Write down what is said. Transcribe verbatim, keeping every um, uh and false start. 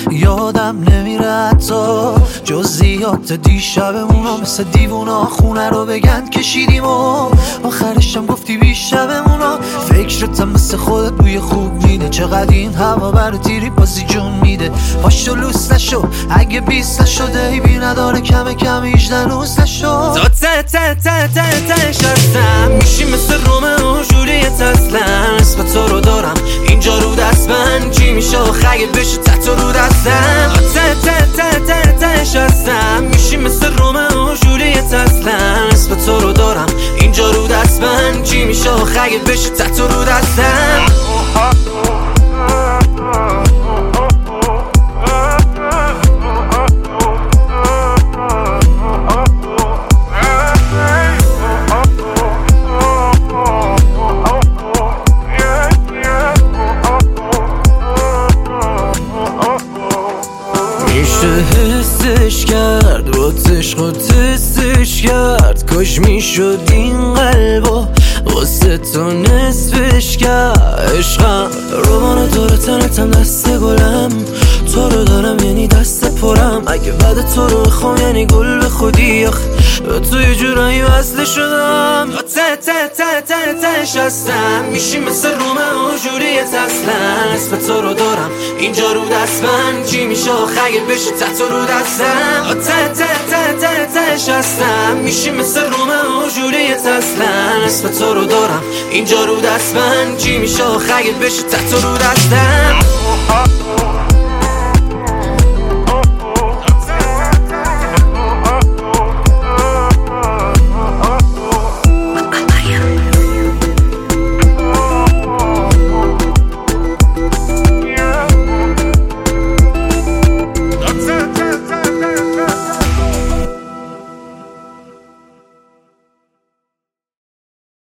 یادم نمیره حتی جزئیات دیشبمونو، مثل دیوونا خونه رو بگند کشیدیم و آخرشم گفتی بیشبمونو. فکرتم مثل خودت بوی خوب میده، چقدر این هوا برا تیری بازی جون میده. پاشو لوس نشو اگه بیست نشده، ای بی نداره کم کم ایجده نوز نشو. تا ته ته ته ته تهش هستم، میشی مثل رومئو و جولیت اصلا. اسم تو رو دارم اینجا رو دست من، چی میشه خیلی بشه تتو رو دستم. ته ته ته ته تهش هستم، میشی مثل رومئو و جولیت اصلا. اسم تو رو دارم اینجا رو دست من، چی میشه خیلی بشه تتو رو دستم. میشه حسش کرد با تشق و تستش کرد، کاش میشد این قلبا واسه تو نصفش کرد. عشقم روبان داره تنتم دست گلم، تو رو دارم یعنی دست پرم. اگه بعد تو رو بخوام یعنی گل به خودی، آخ به تو یه جورایی وصله شدم. ته ته ته ته تهش هستم، میشی مثل رومئو و جولیت اصلا. اسم تو رو دارم اینجا رو دست من، چی میشه خیلی بشه تتو رو دستم. ته ته ته ته تهش هستم، میشی مثل رومئو و جولیت اصلا. اسم تو رو دارم اینجا رو دست من، چی میشه خیلی بشه تتو رو دستم.